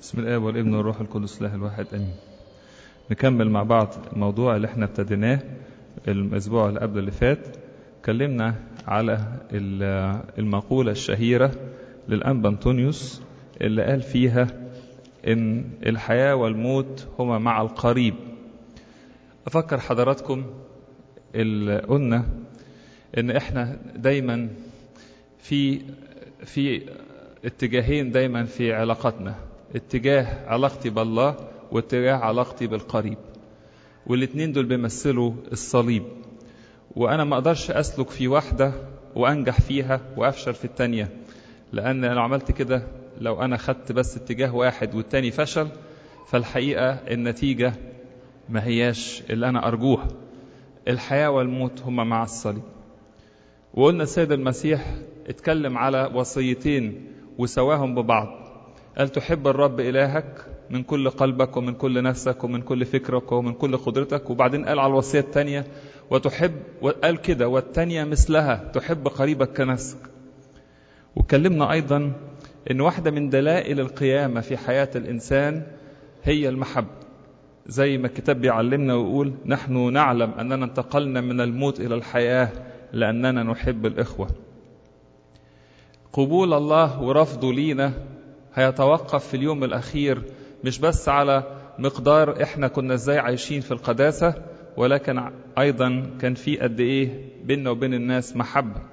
بسم الله والابن والروح القدس الله الواحد امين. نكمل مع بعض الموضوع اللي احنا ابتديناه الاسبوع اللي قبل اللي فات. اتكلمنا على المقولة الشهيرة للأنبا أنطونيوس اللي قال فيها ان الحياة والموت هما مع القريب. افكر حضراتكم اللي قلنا ان احنا دايما في اتجاهين دايما في علاقتنا، اتجاه علاقتي بالله واتجاه علاقتي بالقريب، والاتنين دول بيمثلوا الصليب. وانا ما اقدرش اسلك في واحدة وانجح فيها وافشل في التانية، لان لو عملت كده، لو انا خدت بس اتجاه واحد والتاني فشل، فالحقيقة النتيجة ما هياش اللي انا ارجوها. الحياة والموت هما مع الصليب. وقلنا السيد المسيح اتكلم على وصيتين وسواهم ببعض. قال تحب الرب إلهك من كل قلبك ومن كل نفسك ومن كل فكرك ومن كل قدرتك، وبعدين قال على الوصية التانية وتحب، وقال كده والتانية مثلها تحب قريبك كنفسك. واتكلمنا أيضا إن واحدة من دلائل القيامة في حياة الإنسان هي المحبة، زي ما الكتاب بيعلمنا ويقول نحن نعلم أننا انتقلنا من الموت إلى الحياة لأننا نحب الإخوة. قبول الله ورفضه لينا هيتوقف في اليوم الأخير مش بس على مقدار إحنا كنا إزاي عايشين في القداسة، ولكن أيضا كان في قد إيه بيننا وبين الناس محبة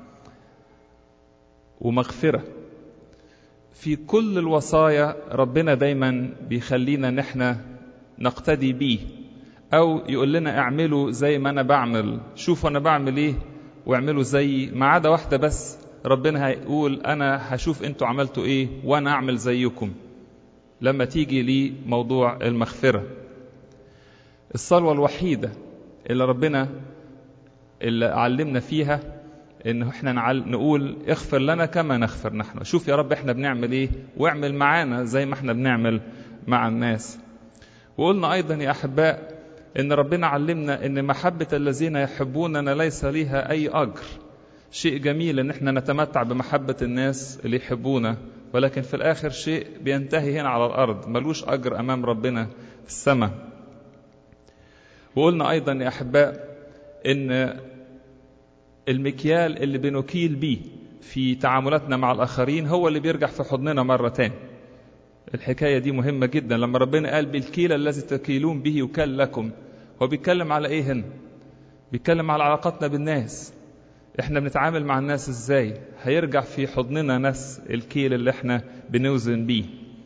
ومغفرة. في كل الوصايا ربنا دايما بيخلينا نحن نقتدي بيه، أو يقول لنا اعملوا زي ما أنا بعمل، شوفوا أنا بعمل إيه واعملوا زي. ما عدا واحدة بس ربنا هيقول أنا هشوف أنتوا عملتوا إيه وأنا أعمل زيكم، لما تيجي لي موضوع المغفرة. الصلوة الوحيدة اللي ربنا اللي علمنا فيها إنه إحنا نقول اغفر لنا كما نغفر نحن. شوف يا رب إحنا بنعمل إيه واعمل معانا زي ما إحنا بنعمل مع الناس. وقلنا أيضا يا أحباء إن ربنا علمنا إن محبة الذين يحبوننا ليس ليها أي أجر. شيء جميل إن إحنا نتمتع بمحبة الناس اللي يحبونا، ولكن في الآخر شيء بينتهي هنا على الأرض، ملوش أجر أمام ربنا في السماء. وقلنا أيضا يا أحباء إن المكيال اللي بنكيل بيه في تعاملاتنا مع الآخرين هو اللي بيرجع في حضننا مرة تاني. الحكاية دي مهمة جدا. لما ربنا قال بالكيل الذي تكيلون به يكال لكم، هو بيتكلم على إيه هنا؟ بيتكلم على علاقتنا بالناس. احنا بنتعامل مع الناس ازاي؟ هيرجع في حضننا ناس الكيل اللي احنا بنوزن بيه.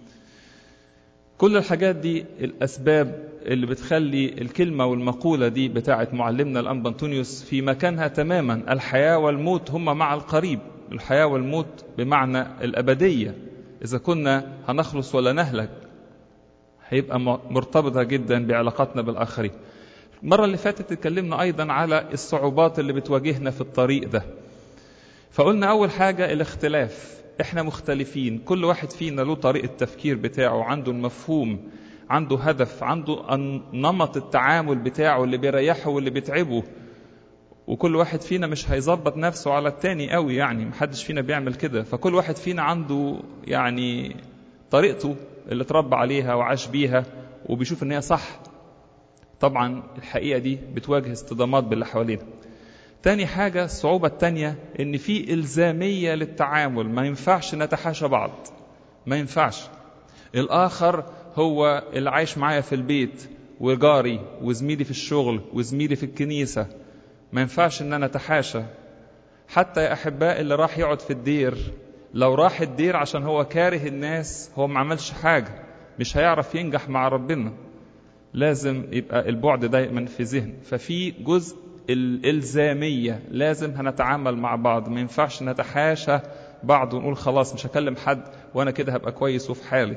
كل الحاجات دي الاسباب اللي بتخلي الكلمة والمقولة دي بتاعة معلمنا الأنبا أنطونيوس في مكانها تماما. الحياة والموت هما مع القريب. الحياة والموت بمعنى الأبدية، إذا كنا هنخلص ولا نهلك، هيبقى مرتبطة جدا بعلاقتنا بالآخرين. المرة اللي فاتت اتكلمنا أيضا على الصعوبات اللي بتواجهنا في الطريق ده. فقلنا أول حاجة الاختلاف. احنا مختلفين، كل واحد فينا له طريقة التفكير بتاعه، عنده المفهوم، عنده هدف، عنده نمط التعامل بتاعه اللي بيريحه واللي بيتعبه. وكل واحد فينا مش هيظبط نفسه على التاني قوي، يعني محدش فينا بيعمل كده. فكل واحد فينا عنده يعني طريقته اللي اتربى عليها وعاش بيها وبيشوف ان هي صح. طبعا الحقيقة دي بتواجه اصطدامات باللي حوالينا. تاني حاجة، الصعوبة التانية ان في إلزامية للتعامل، ما ينفعش نتحاشى بعض، ما ينفعش. الآخر هو اللي عايش معايا في البيت وجاري وزميلي في الشغل وزميلي في الكنيسة، ما ينفعش ان انا اتحاشى. حتى يا أحباء اللي راح يقعد في الدير، لو راح الدير عشان هو كاره الناس، هو ما عملش حاجة، مش هيعرف ينجح مع ربنا. لازم يبقى البعد دايما في ذهن. ففي جزء الإلزامية، لازم هنتعامل مع بعض، ما ينفعش نتحاشى بعض ونقول خلاص مش هكلم حد وانا كده هبقى كويس وفي حالي.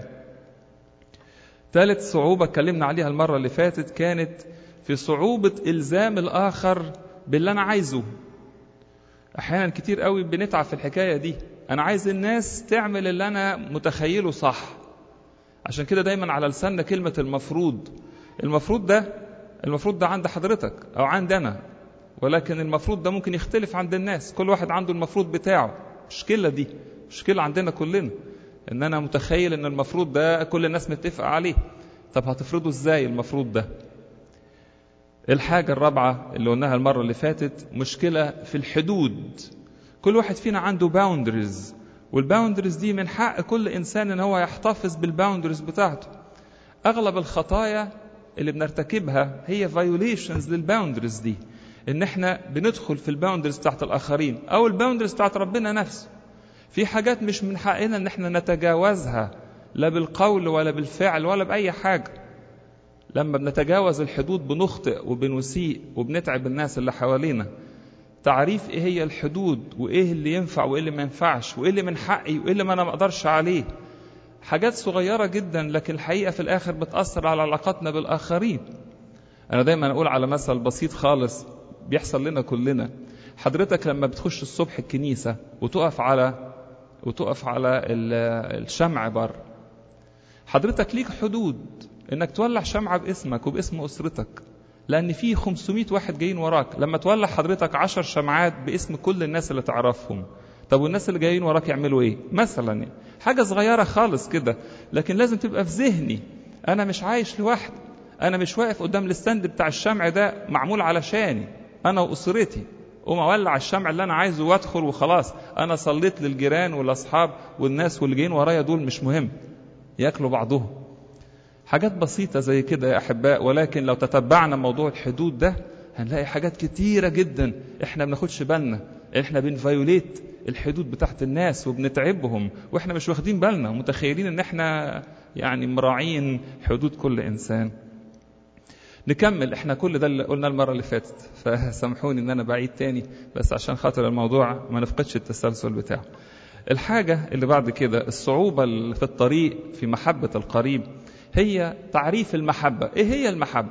ثالث صعوبة اتكلمنا عليها المرة اللي فاتت كانت في صعوبة إلزام الآخر باللي أنا عايزه. أحيانا كتير قوي بنتعب في الحكاية دي. أنا عايز الناس تعمل اللي أنا متخيله صح، عشان كده دايما على لساننا كلمة المفروض. المفروض ده عند حضرتك أو عند أنا، ولكن المفروض ده ممكن يختلف عند الناس. كل واحد عنده المفروض بتاعه. مشكلة دي مشكلة عندنا كلنا. ان انا متخيل ان المفروض ده كل الناس متفقة عليه. طب هتفرضه ازاي المفروض ده؟ الحاجة الرابعة اللي قلناها المرة اللي فاتت، مشكلة في الحدود. كل واحد فينا عنده باوندرز، والباوندرز دي من حق كل إنسان إن هو يحتفظ بالباوندرز بتاعته. أغلب الخطايا اللي بنرتكبها هي violations للباوندرز دي، إن إحنا بندخل في الباوندرز بتاعت الآخرين أو الباوندرز بتاعت ربنا نفسه. في حاجات مش من حقنا إن إحنا نتجاوزها، لا بالقول ولا بالفعل ولا بأي حاجة. لما بنتجاوز الحدود بنخطئ وبنسيء وبنتعب الناس اللي حوالينا. تعريف ايه هي الحدود، وايه اللي ينفع وايه اللي ما ينفعش، وايه اللي من حقي وايه اللي ما انا ما اقدرش عليه، حاجات صغيرة جدا لكن الحقيقة في الاخر بتأثر على علاقاتنا بالاخرين. انا دايما اقول على مثل بسيط خالص بيحصل لنا كلنا. حضرتك لما بتخش الصبح الكنيسة وتقف على الشمع بره، حضرتك ليك حدود انك تولع شمعة باسمك وباسم اسرتك، لان في 500 واحد جايين وراك. لما تولع حضرتك 10 شمعات باسم كل الناس اللي تعرفهم، طب والناس اللي جايين وراك يعملوا ايه مثلا؟ حاجة صغيرة خالص كده، لكن لازم تبقى في ذهني انا مش عايش لوحدي، انا مش واقف قدام الستاند بتاع الشمع ده معمول علشاني انا واسرتي، اولع الشمع اللي انا عايزه وادخل وخلاص. انا صليت للجيران والاصحاب والناس واللي جايين ورايا دول مش مهم، ياكلوا بعضهم. حاجات بسيطة زي كده يا أحباء، ولكن لو تتبعنا موضوع الحدود ده هنلاقي حاجات كتيرة جدا احنا بناخدش بالنا، احنا بنفايوليت الحدود بتاعت الناس وبنتعبهم واحنا مش واخدين بالنا، متخيلين ان احنا يعني مراعين حدود كل انسان. نكمل، احنا كل ده اللي قلنا المرة اللي فاتت، فسامحوني ان انا بعيد تاني بس عشان خاطر الموضوع ما نفقدش التسلسل بتاعه. الحاجة اللي بعد كده، الصعوبة اللي في الطريق في محبة القريب، هي تعريف المحبة. ايه هي المحبة؟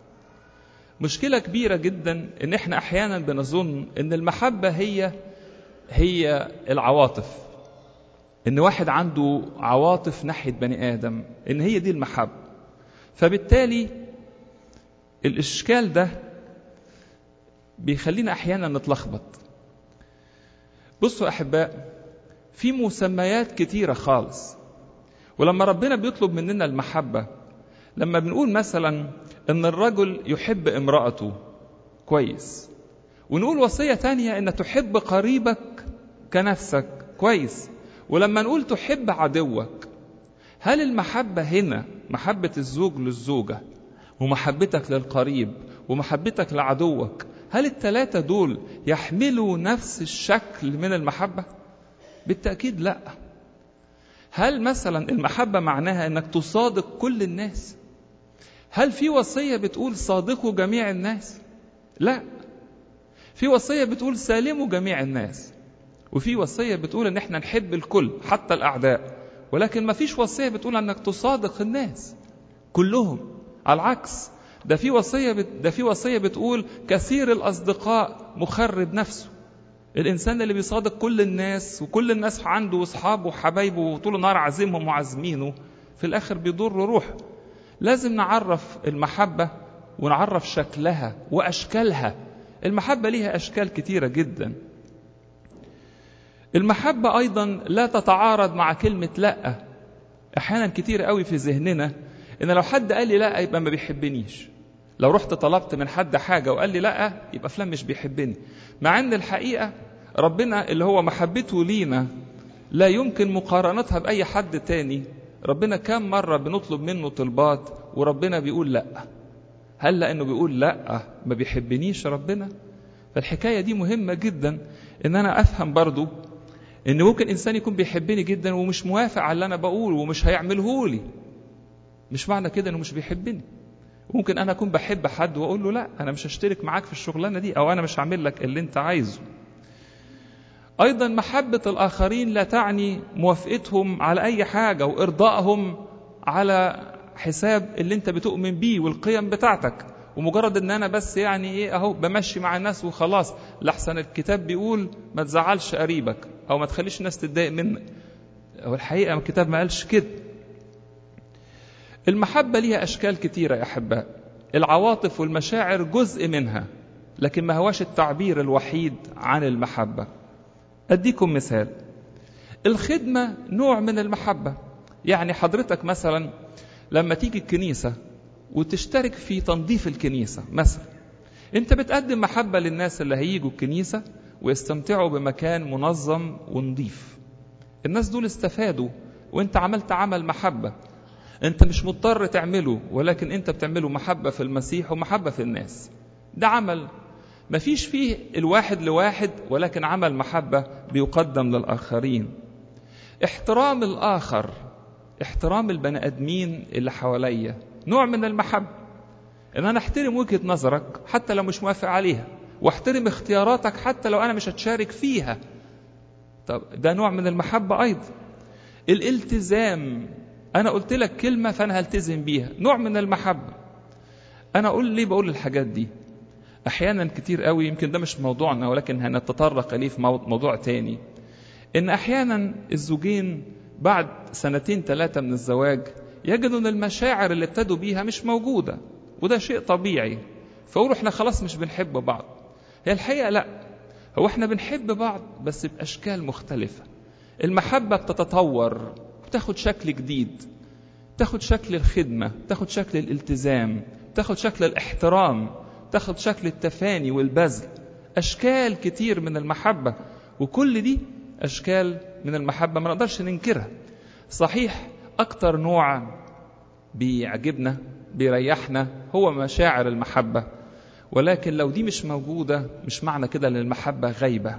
مشكلة كبيرة جدا ان احنا احيانا بنظن ان المحبة هي العواطف، ان واحد عنده عواطف ناحية بني ادم، ان هي دي المحبة. فبالتالي الاشكال ده بيخلينا احيانا نتلخبط. بصوا احباء، في مسميات كتيرة خالص، ولما ربنا بيطلب مننا المحبة، لما بنقول مثلا ان الرجل يحب امرأته كويس، ونقول وصية تانية ان تحب قريبك كنفسك كويس، ولما نقول تحب عدوك، هل المحبة هنا محبة الزوج للزوجة ومحبتك للقريب ومحبتك لعدوك، هل الثلاثة دول يحملوا نفس الشكل من المحبة؟ بالتأكيد لا. هل مثلا المحبة معناها انك تصادق كل الناس؟ هل في وصية بتقول صادقوا جميع الناس؟ لا. في وصية بتقول سالموا جميع الناس، وفي وصية بتقول ان احنا نحب الكل حتى الاعداء، ولكن ما فيش وصية بتقول انك تصادق الناس كلهم. على العكس، ده في وصية بتقول كثير الاصدقاء مخرب نفسه. الانسان اللي بيصادق كل الناس وكل الناس عنده اصحابه وحبايبه وطول النهار عازمهم وعازمينه، في الاخر بيضر روحه. لازم نعرف المحبة ونعرف شكلها واشكالها. المحبة ليها اشكال كتيرة جدا. المحبة ايضا لا تتعارض مع كلمة لا. احيانا كتير قوي في ذهننا ان لو حد قال لي لا يبقى ما بيحبنيش، لو رحت طلبت من حد حاجة وقال لي لا يبقى فلان مش بيحبني، مع ان الحقيقة ربنا اللي هو محبته لينا لا يمكن مقارنتها بأي حد تاني. ربنا كم مرة بنطلب منه طلبات وربنا بيقول لا؟ هل لأنه بيقول لا ما بيحبنيش ربنا؟ فالحكاية دي مهمة جدا ان انا افهم برضو ان ممكن انسان يكون بيحبني جدا ومش موافق على اللي انا بقوله ومش هيعمله لي، مش معنى كده انه مش بيحبني. ممكن انا اكون بحب حد واقول له لا انا مش هشترك معاك في الشغلانة دي، او انا مش هعمل لك اللي انت عايزه. ايضا محبة الاخرين لا تعني موافقتهم على اي حاجة وارضائهم على حساب اللي انت بتؤمن بيه والقيم بتاعتك، ومجرد ان انا بس يعني ايه اهو بمشي مع الناس وخلاص. لحسن الكتاب بيقول ما تزعلش قريبك او ما تخليش الناس تتضايق منك، والحقيقة الكتاب ما قالش كده. المحبة ليها اشكال كتيرة يا احباء. العواطف والمشاعر جزء منها، لكن ما هواش التعبير الوحيد عن المحبة. اديكم مثال. الخدمة نوع من المحبة. يعني حضرتك مثلا لما تيجي الكنيسة وتشترك في تنظيف الكنيسة مثلا، انت بتقدم محبة للناس اللي هيجوا الكنيسة ويستمتعوا بمكان منظم ونظيف. الناس دول استفادوا وانت عملت عمل محبة. انت مش مضطر تعمله، ولكن انت بتعمله محبة في المسيح ومحبة في الناس. ده عمل مفيش فيه الواحد لواحد، ولكن عمل محبة بيقدم للآخرين. احترام الآخر، احترام البني آدمين اللي حواليا، نوع من المحبة. ان انا احترم وجهة نظرك حتى لو مش موافق عليها، واحترم اختياراتك حتى لو انا مش هتشارك فيها. طب ده نوع من المحبة ايضا. الالتزام، انا قلت لك كلمة فانا هلتزم بيها، نوع من المحبة. انا اقول ليه بقول الحاجات دي؟ احيانا كتير قوي، يمكن ده مش موضوعنا ولكن هنتطرق اليه في موضوع تاني، ان احيانا الزوجين بعد 2-3 من الزواج يجدوا ان المشاعر اللي ابتدوا بيها مش موجودة، وده شيء طبيعي، فقولوا احنا خلاص مش بنحب بعض. هي الحقيقة لا، هو احنا بنحب بعض بس بأشكال مختلفة. المحبة بتتطور، بتاخد شكل جديد، تاخد شكل الخدمة، تاخد شكل الالتزام، تاخد شكل الاحترام، تاخد شكل التفاني والبذل. أشكال كتير من المحبة، وكل دي أشكال من المحبة ما نقدرش ننكرها. صحيح أكتر نوع بيعجبنا بيريحنا هو مشاعر المحبة، ولكن لو دي مش موجودة مش معنى كده ان المحبة غايبة.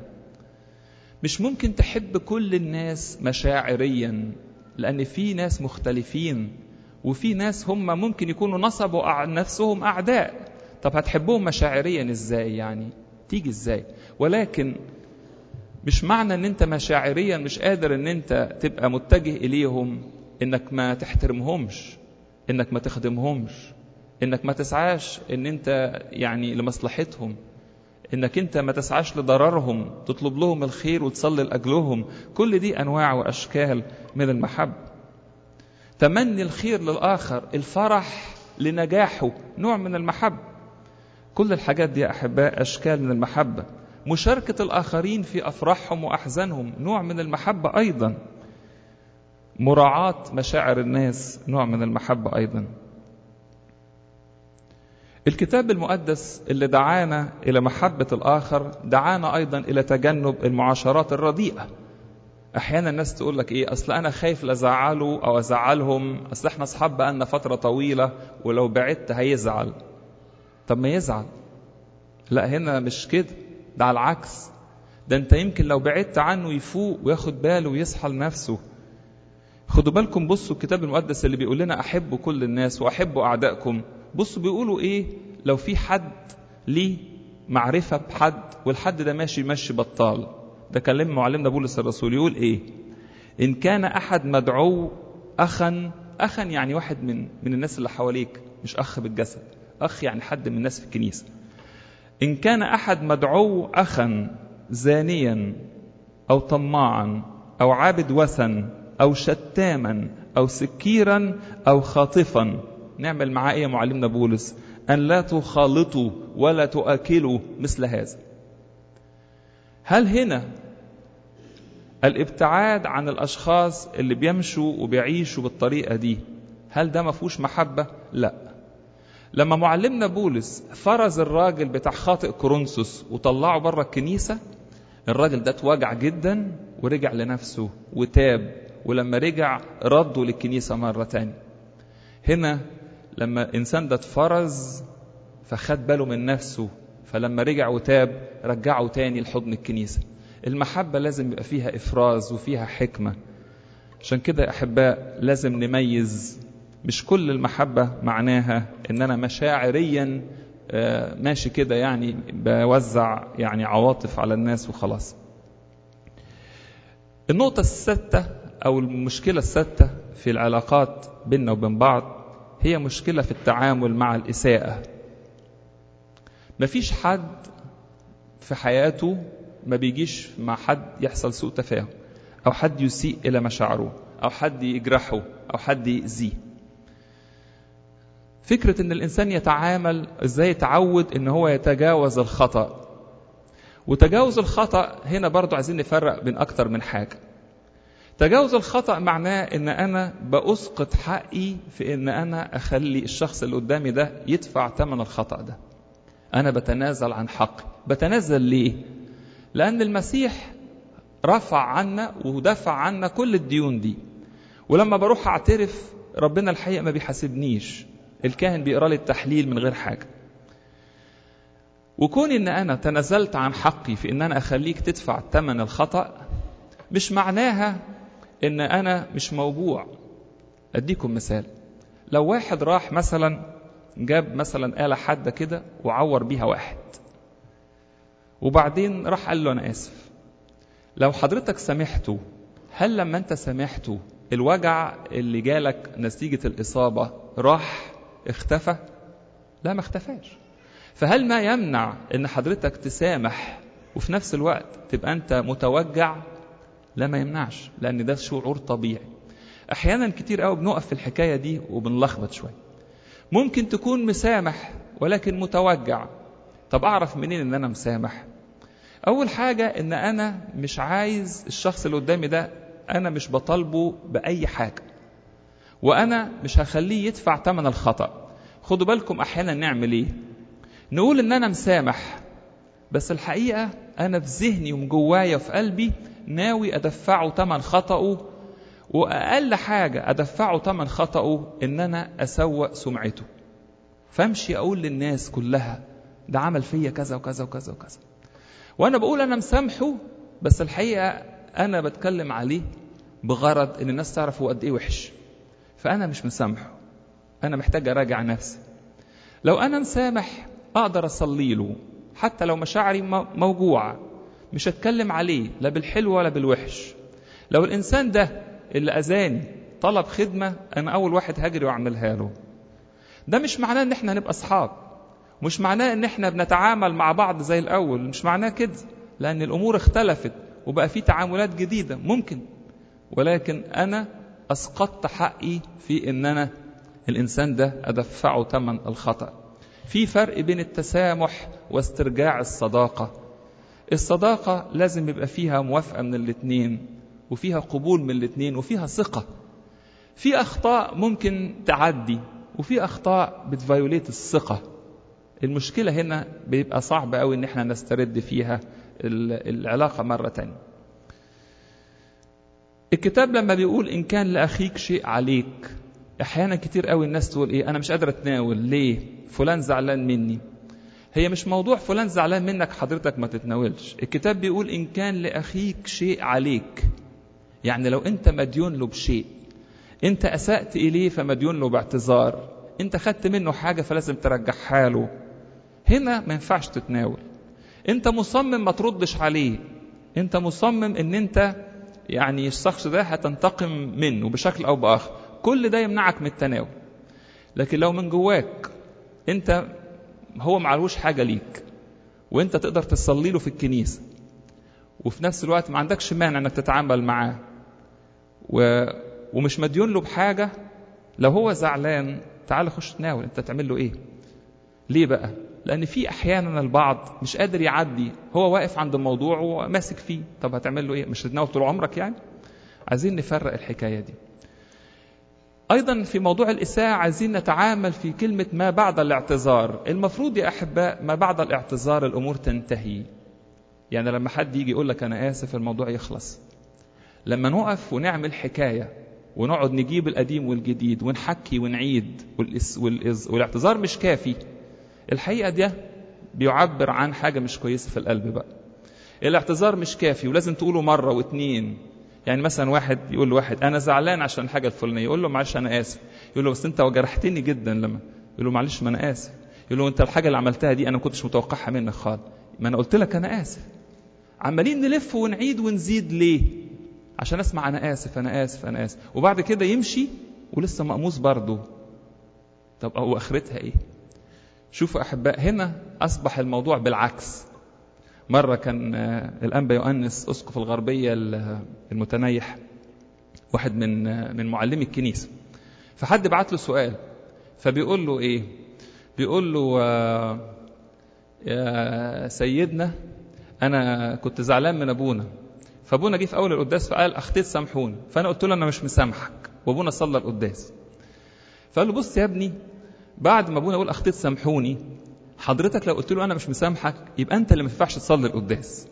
مش ممكن تحب كل الناس مشاعريا، لأن في ناس مختلفين، وفي ناس هم ممكن يكونوا نصبوا نفسهم أعداء. طب هتحبهم مشاعريا ازاي؟ يعني تيجي ازاي؟ ولكن مش معنى ان انت مشاعريا مش قادر ان انت تبقى متجه اليهم انك ما تحترمهمش، انك ما تخدمهمش، انك ما تسعاش ان انت يعني لمصلحتهم، انك انت ما تسعاش لضررهم، تطلب لهم الخير وتصلي لأجلهم. كل دي انواع واشكال من المحبة. تمني الخير للآخر، الفرح لنجاحه، نوع من المحبة. كل الحاجات دي يا أحباء أشكال من المحبة. مشاركة الآخرين في أفراحهم وأحزانهم نوع من المحبة أيضا. مراعاة مشاعر الناس نوع من المحبة أيضا. الكتاب المقدس اللي دعانا إلى محبة الآخر دعانا أيضا إلى تجنب المعاشرات الرديئة. أحيانا الناس تقول لك إيه، أصل أنا خايف لأزعله أو أزعلهم، أصل إحنا أصحاب بقالنا فترة طويلة ولو بعدت هيزعل. طب ما يزعل. لا، هنا مش كده، ده على العكس. ده أنت يمكن لو بعدت عنه يفوق وياخد باله ويصحى لنفسه. خدوا بالكم، بصوا الكتاب المقدس اللي بيقول لنا أحبوا كل الناس وأحبوا أعدائكم. بصوا بيقولوا إيه لو في حد ليه معرفة بحد والحد ده ماشي بطال. ده كلام معلمنا بولس الرسول، يقول إيه؟ إن كان أحد مدعو أخا يعني واحد من الناس اللي حواليك، مش أخ بالجسد، أخ يعني حد من الناس في الكنيسة. إن كان أحد مدعو أخا زانيا أو طماعا أو عابد وثن أو شتاما أو سكيرا أو خاطفا، نعمل معاه إيه معلمنا بولس؟ أن لا تخالطوا ولا تؤكلوا مثل هذا. هل هنا الابتعاد عن الأشخاص اللي بيمشوا وبيعيشوا بالطريقة دي هل ده ما فيهوش محبة؟ لا. لما معلمنا بولس فرز الراجل بتاع خاطئ كورنثوس وطلعه بره الكنيسة، الراجل ده اتوجع جدا ورجع لنفسه وتاب، ولما رجع رده للكنيسة مرة تاني. هنا لما الإنسان ده اتفرز فخد باله من نفسه، فلما رجع وتاب رجعه تاني لحضن الكنيسة. المحبة لازم يبقى فيها إفراز وفيها حكمة. عشان كده يا أحباء لازم نميز، مش كل المحبة معناها إن أنا مشاعريا ماشي كده يعني بوزع يعني عواطف على الناس وخلاص. النقطة السادسة أو المشكلة السادسة في العلاقات بيننا وبين بعض هي مشكلة في التعامل مع الإساءة. مفيش حد في حياته ما بيجيش مع حد يحصل سوء تفاهم، أو حد يسيء إلى مشاعره، أو حد يجرحه، أو حد يأذيه. فكرة إن الإنسان يتعامل إزاي، يتعود إن هو يتجاوز الخطأ. وتجاوز الخطأ هنا برضو عايزين نفرق بين أكتر من حاجة. تجاوز الخطأ معناه ان انا بأسقط حقي في ان انا اخلي الشخص اللي قدامي ده يدفع ثمن الخطأ ده. انا بتنازل عن حقي. بتنازل ليه؟ لان المسيح رفع عنا ودفع عنا كل الديون دي. ولما بروح اعترف ربنا الحقيقة ما بيحاسبنيش، الكاهن بيقرأ لي التحليل من غير حاجة. وكون ان انا تنازلت عن حقي في ان انا اخليك تدفع ثمن الخطأ مش معناها ان انا مش موجوع. اديكم مثال. لو واحد راح مثلا جاب مثلا آلة حادة كده وعور بيها واحد، وبعدين راح قال له انا اسف، لو حضرتك سامحته، هل لما انت سامحته الوجع اللي جالك نتيجة الإصابة راح اختفى؟ لا، ما اختفاش. فهل ما يمنع ان حضرتك تسامح وفي نفس الوقت تبقى انت متوجع؟ لا، ما يمنعش، لان ده شعور طبيعي. احيانا كتير قوي بنقف في الحكاية دي وبنلخبط شوية. ممكن تكون مسامح ولكن متوجع. طب اعرف منين ان انا مسامح؟ اول حاجة ان انا مش عايز الشخص اللي قدامي ده، انا مش بطالبه باي حاجة، وانا مش هخليه يدفع ثمن الخطأ. خدوا بالكم احيانا نعمل ايه؟ نقول ان انا مسامح، بس الحقيقة انا في ذهني ومجوايا وفي قلبي ناوي ادفعه ثمن خطأه، واقل حاجة ادفعه ثمن خطأه ان انا اسوء سمعته، فامشي اقول للناس كلها ده عمل فيا كذا وكذا وكذا وكذا، وانا بقول انا مسامحه، بس الحقيقة انا بتكلم عليه بغرض ان الناس تعرف هو قد ايه وحش. فانا مش مسامحه، انا محتاج اراجع نفسي. لو انا مسامح اقدر اصلي له حتى لو مشاعري موجوعة، مش هتكلم عليه لا بالحلو ولا بالوحش. لو الانسان ده اللي اذاني طلب خدمة، انا اول واحد هجري واعملها له. ده مش معناه ان احنا هنبقى اصحاب، مش معناه ان احنا بنتعامل مع بعض زي الاول، مش معناه كده، لان الامور اختلفت وبقى في تعاملات جديدة ممكن. ولكن انا اسقطت حقي في ان انا الانسان ده ادفعه ثمن الخطأ. في فرق بين التسامح واسترجاع الصداقة. الصداقة لازم يبقى فيها موافقة من الاثنين، وفيها قبول من الاثنين، وفيها ثقة. في أخطاء ممكن تعدي، وفي أخطاء بتفايوليت الثقة. المشكلة هنا بيبقى صعب قوي ان احنا نسترد فيها العلاقة مرة تانية. الكتاب لما بيقول إن كان لأخيك شيء عليك، احيانا كتير قوي الناس تقول ايه، انا مش قادر اتناول ليه؟ فلان زعلان مني. هي مش موضوع فلان زعلان منك حضرتك ما تتناولش. الكتاب بيقول إن كان لأخيك شيء عليك، يعني لو انت مديون له بشيء، انت أسأت إليه فمديون له باعتذار، انت خدت منه حاجة فلازم ترجعها له، هنا ما ينفعش تتناول. انت مصمم ما تردش عليه، انت مصمم ان انت يعني الشخص ده هتنتقم منه بشكل او باخر، كل ده يمنعك من التناول. لكن لو من جواك انت هو معلوش حاجة ليك، وانت تقدر تصلي له في الكنيسة، وفي نفس الوقت ما عندكش مانع انك تتعامل معاه ومش مديون له بحاجة، لو هو زعلان تعال خش تناول. انت تعمل له ايه؟ ليه بقى؟ لان في احيانا البعض مش قادر يعدي، هو واقف عند الموضوع وماسك فيه. طب هتعمل له ايه؟ مش هتناول طول عمرك يعني؟ عايزين نفرق الحكاية دي. أيضا في موضوع الإساءة عايزين نتعامل في كلمة ما بعد الاعتذار. المفروض يا أحباء ما بعد الاعتذار الأمور تنتهي. يعني لما حد يجي يقول لك أنا آسف الموضوع يخلص. لما نقف ونعمل حكاية ونقعد نجيب القديم والجديد ونحكي ونعيد والاعتذار مش كافي، الحقيقة ده بيعبر عن حاجة مش كويسة في القلب بقى. الاعتذار مش كافي ولازم تقوله مرة واثنين. يعني مثلا واحد يقول لواحد أنا زعلان عشان الحاجة الفلانية، يقول له معلش أنا آسف. يقول له بس أنت وجرحتني جدا لما. يقول له معلش ما أنا آسف. يقول له أنت الحاجة اللي عملتها دي أنا ما كنتش متوقعها منك خالص، ما أنا قلت لك أنا آسف. عمالين نلف ونعيد ونزيد ليه؟ عشان أسمع أنا آسف أنا آسف أنا آسف، وبعد كده يمشي ولسه مقموص برضه. طب هو آخرتها إيه؟ شوفوا أحباء، هنا أصبح الموضوع بالعكس. مرة كان الأنبا يؤنس أسقف الغربية المتنيح، واحد من معلمي الكنيسة، فحد بعت له سؤال، فبيقول له إيه؟ بيقول له يا سيدنا أنا كنت زعلان من أبونا، فابونا جه في اول القداس فقال اخطيت سامحوني، فانا قلت له انا مش مسامحك، وابونا صلى القداس. فقال له بص يا ابني، بعد ما ابونا يقول اخطيت سامحوني، حضرتك لو قلت له انا مش مسامحك يبقى انت اللي ما ينفعش تصلي القداس.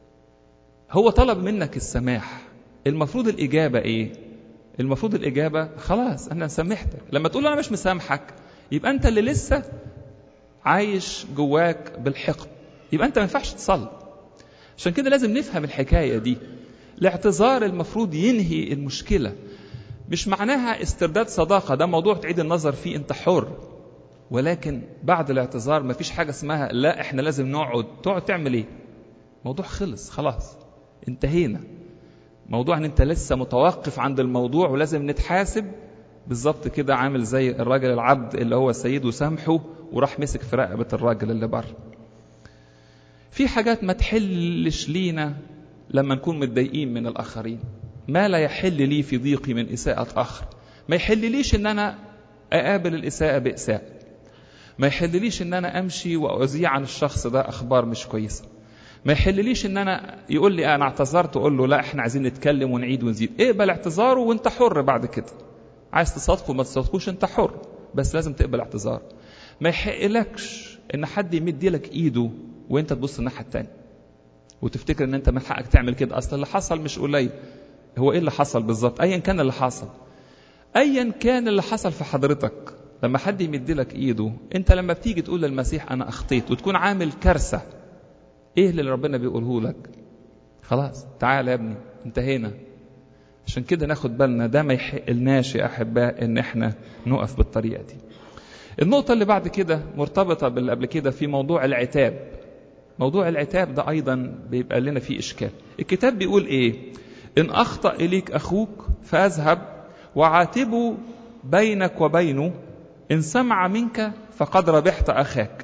هو طلب منك السماح، المفروض الاجابه ايه؟ المفروض الاجابه خلاص انا سامحتك. لما تقول له انا مش مسامحك يبقى انت اللي لسه عايش جواك بالحقد، يبقى انت ما ينفعش تصلي. عشان كده لازم نفهم الحكايه دي. الاعتذار المفروض ينهي المشكله، مش معناها استرداد صداقه، ده موضوع تعيد النظر فيه، انت حر. ولكن بعد الاعتذار مفيش حاجه اسمها لا احنا لازم تقعد تعمل ايه؟ موضوع خلص خلاص، انتهينا. موضوع ان انت لسه متوقف عند الموضوع ولازم نتحاسب. بالظبط كده عامل زي الراجل العبد اللي هو سيده سامحه وراح مسك في رقبه الراجل اللي بره. في حاجات ما تحلش لينا لما نكون متضايقين من الآخرين. ما لا يحل لي في ضيقي من إساءة آخر. ما يحلليش ان انا اقابل الإساءة بإساءة. ما يحلليش ان انا امشي واذيع عن الشخص ده اخبار مش كويسة. ما يحلليش ان انا يقول لي انا اعتذرت اقول له لا احنا عايزين نتكلم ونعيد ونزيد. اقبل اعتذاره وانت حر بعد كده. عايز تصادقه ما تصادقوش انت حر، بس لازم تقبل اعتذار. ما يحقلكش ان حد يمد لك ايده وانت تبص الناحية التانية وتفتكر ان انت من حقك تعمل كده. اصل اللي حصل مش قليل. هو ايه اللي حصل بالظبط؟ ايا كان اللي حصل، ايا كان اللي حصل في حضرتك، لما حد يمد لك ايده، انت لما بتيجي تقول للمسيح انا اخطيت وتكون عامل كارثة، ايه اللي ربنا بيقوله لك؟ خلاص تعال يا ابني انتهينا. عشان كده ناخد بالنا، ده ما يحقلناش يا احباء ان احنا نقف بالطريقة دي. النقطة اللي بعد كده مرتبطة باللي قبل كده في موضوع العتاب. موضوع العتاب ده ايضا بيبقى لنا فيه اشكال. الكتاب بيقول ايه؟ ان اخطأ اليك اخوك فاذهب وعاتبه بينك وبينه، ان سمع منك فقد ربحت اخاك.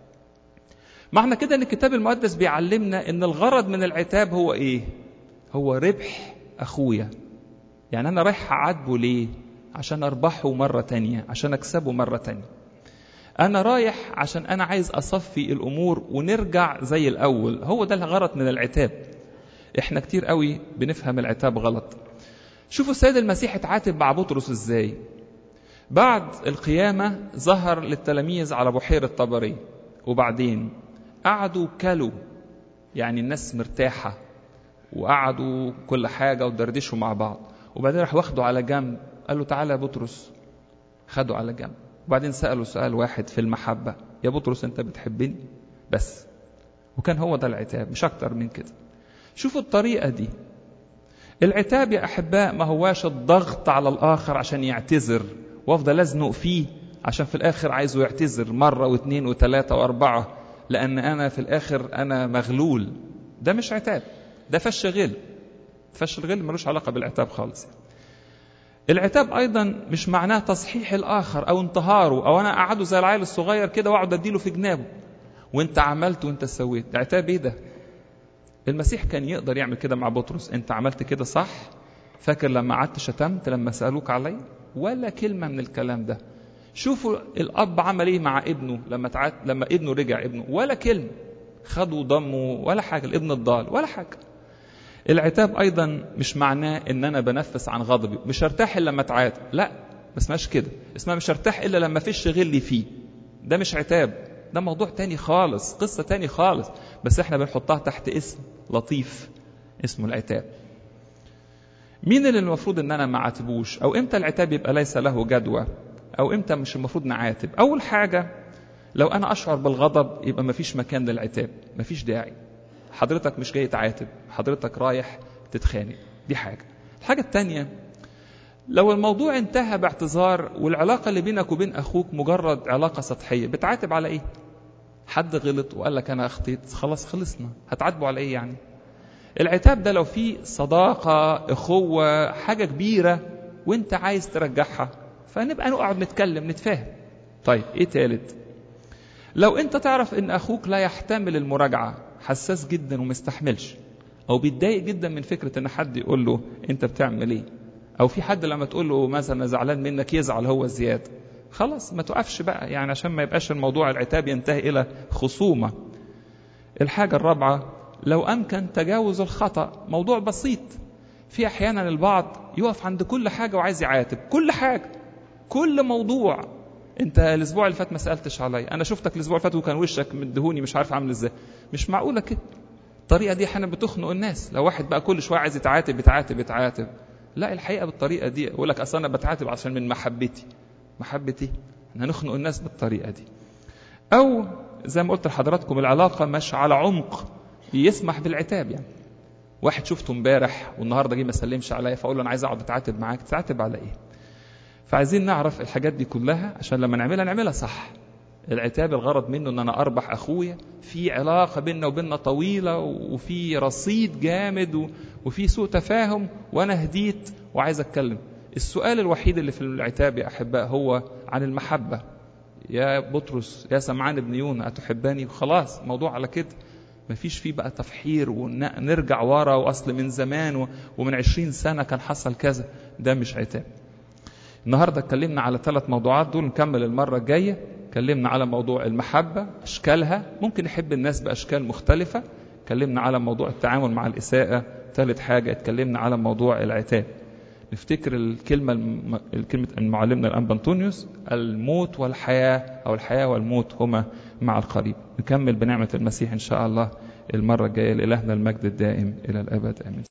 معنى كده ان الكتاب المقدس بيعلمنا ان الغرض من العتاب هو ايه؟ هو ربح اخويا. يعني انا رايح اعاتبه ليه؟ عشان اربحه مرة تانية، عشان اكسبه مرة تانية. انا رايح عشان انا عايز اصفي الامور ونرجع زي الاول. هو ده الغرض من العتاب. احنا كتير قوي بنفهم العتاب غلط. شوفوا السيد المسيح اتعاتب مع بطرس ازاي. بعد القيامة ظهر للتلاميذ على بحيرة طبرية، وبعدين قعدوا كلوا، يعني الناس مرتاحة وقعدوا كل حاجة ودردشوا مع بعض. وبعدين راح واخدوا على جنب، قال له تعالى يا بطرس. خدوا على جنب وبعدين سألوا سؤال واحد في المحبة: يا بطرس انت بتحبني؟ بس. وكان هو ده العتاب، مش اكتر من كده. شوفوا الطريقة دي. العتاب يا أحباء ما هواش الضغط على الآخر عشان يعتذر وافضل ازنق فيه عشان في الآخر عايزه يعتذر مرة واثنين وثلاثة واربعة لأن أنا في الآخر أنا مغلول. ده مش عتاب، ده فش غل. فش الغل ملوش علاقة بالعتاب خالص. العتاب أيضا مش معناه تصحيح الآخر أو انتهاره، أو أنا أقعده زي العيل الصغير كده وأقعد أديله في جنابه وانت عملت وانت سويت. ده عتاب ايه ده؟ المسيح كان يقدر يعمل كده مع بطرس. انت عملت كده صح؟ فاكر لما قعدت شتمت لما سألوك علي؟ ولا كلمة من الكلام ده. شوفوا الأب عمل ايه مع ابنه لما ابنه رجع ابنه، ولا كلمة. خدوا ضمه ولا حاجة. الابن الضال ولا حاجة. العتاب أيضا مش معناه ان انا بنفس عن غضبي، مش هرتاح الا لما اتعاتب. لا، ما اسمهاش كده. اسمها مش هرتاح الا لما فيش غلي فيه. ده مش عتاب، ده موضوع تاني خالص، قصة تاني خالص، بس احنا بنحطها تحت اسم لطيف اسمه العتاب. مين اللي المفروض ان انا ما عاتبوش؟ او امتى العتاب يبقى ليس له جدوى؟ او امتى مش المفروض نعاتب؟ اول حاجة، لو انا اشعر بالغضب يبقى مفيش مكان للعتاب، مفيش داعي. حضرتك مش جاي تعاتب، حضرتك رايح تتخانق. دي حاجة. الحاجة التانية، لو الموضوع انتهى باعتذار والعلاقة اللي بينك وبين أخوك مجرد علاقة سطحية، بتعاتب على إيه؟ حد غلط وقال لك أنا أخطيت، خلاص خلصنا، هتعاتبوا على إيه يعني؟ العتاب ده لو فيه صداقة، أخوة، حاجة كبيرة وانت عايز ترجعها، فنبقى نقعد نتكلم نتفاهم. طيب إيه تالت؟ لو انت تعرف ان أخوك لا يحتمل المراجعة، حساس جدا ومستحملش، أو بيتضايق جدا من فكرة ان حد يقول له انت بتعمل ايه، او في حد لما تقول له مثلا زعلان منك يزعل هو زيادة، خلاص ما توقفش بقى، يعني عشان ما يبقاش الموضوع العتاب ينتهي الى خصومة. الحاجة الرابعة، لو أمكن تجاوز الخطأ، موضوع بسيط. في أحيانا البعض يقف عند كل حاجة وعايز يعاتب كل حاجة، كل موضوع. انت الاسبوع اللي فات ما سألتش علي، انا شفتك الاسبوع اللي فات وكان وشك مدهوني مش عارف عامل ازاي. مش معقولة كده. الطريقة دي احيانا بتخنق الناس. لو واحد بقى كل شوية عايز يتعاتب، لا، الحقيقة بالطريقة دي يقول لك اصلا انا بتعاتب عشان من محبتي. محبتي؟ احنا نخنق الناس بالطريقة دي. او زي ما قلت لحضراتكم، العلاقة مش على عمق يسمح بالعتاب. يعني واحد شفته امبارح والنهارده جه ما سلمش عليا، فاقول له انا عايز اقعد اتعاتب معاك. تتعاتب على ايه؟ فعايزين نعرف الحاجات دي كلها عشان لما نعملها صح. العتاب الغرض منه ان انا اربح اخويا، في علاقة بيننا وبيننا طويلة وفي رصيد جامد وفي سوء تفاهم، وانا هديت وعايز اتكلم. السؤال الوحيد اللي في العتاب يا احباء هو عن المحبة. يا بطرس يا سمعان ابن يونا اتحبني؟ خلاص موضوع على كده، مفيش فيه بقى تفحير ونرجع ورا واصل من زمان ومن 20 سنة كان حصل كذا. ده مش عتاب. النهاردة اتكلمنا على 3 موضوعات دول، نكمل المرة الجاية. اتكلمنا على موضوع المحبة، أشكالها، ممكن نحب الناس بأشكال مختلفة. اتكلمنا على موضوع التعامل مع الإساءة. 3 حاجة اتكلمنا على موضوع العتاب. نفتكر الكلمة المعلمنا الأنبا أنطونيوس، الموت والحياة أو الحياة والموت هما مع القريب. نكمل بنعمة المسيح إن شاء الله المرة الجاية. لإلهنا المجد الدائم إلى الأبد آمين.